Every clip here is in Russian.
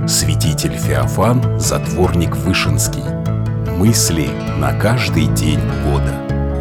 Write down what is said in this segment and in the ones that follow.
Святитель Феофан, затворник Вышинский. Мысли на каждый день года.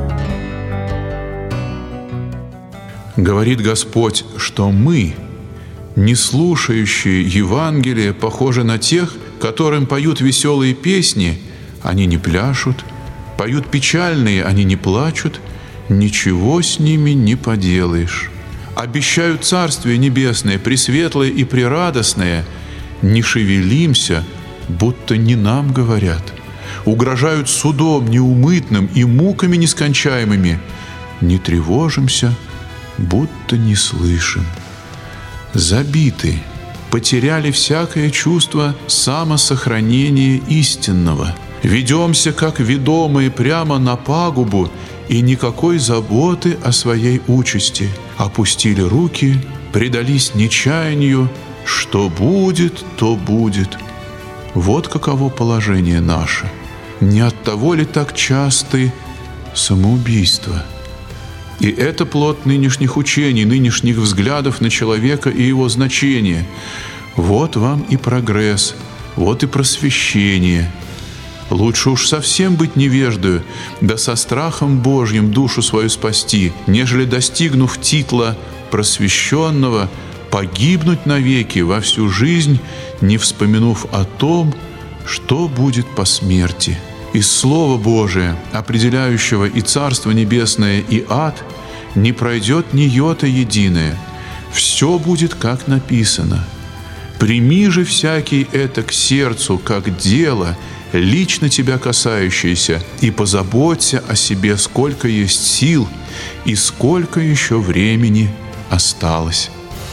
Говорит Господь, что мы, не слушающие Евангелие, похожи на тех, которым поют веселые песни, они не пляшут, поют печальные, они не плачут, ничего с ними не поделаешь. Обещают Царствие Небесное, пресветлое и прерадостное, не шевелимся, будто не нам говорят. Угрожают судом неумытным и муками нескончаемыми, не тревожимся, будто не слышим. Забиты, потеряли всякое чувство самосохранения истинного. Ведемся, как ведомые, прямо на пагубу, и никакой заботы о своей участи. Опустили руки, предались нечаянию, что будет, то будет. Вот каково положение наше. Не от того ли так часты самоубийства? И это плод нынешних учений, нынешних взглядов на человека и его значение. Вот вам и прогресс, вот и просвещение. Лучше уж совсем быть невеждою, да со страхом Божьим душу свою спасти, нежели, достигнув титла просвещенного, погибнуть навеки во всю жизнь, не вспомянув о том, что будет по смерти. Из Слова Божия, определяющего и Царство Небесное, и ад, не пройдет ни йота единое. Все будет, как написано. Прими же всякий это к сердцу, как дело, лично тебя касающееся, и позаботься о себе, сколько есть сил и сколько еще времени осталось.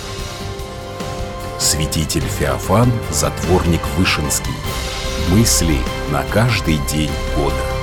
Святитель Феофан, затворник Вышинский. Мысли на каждый день года.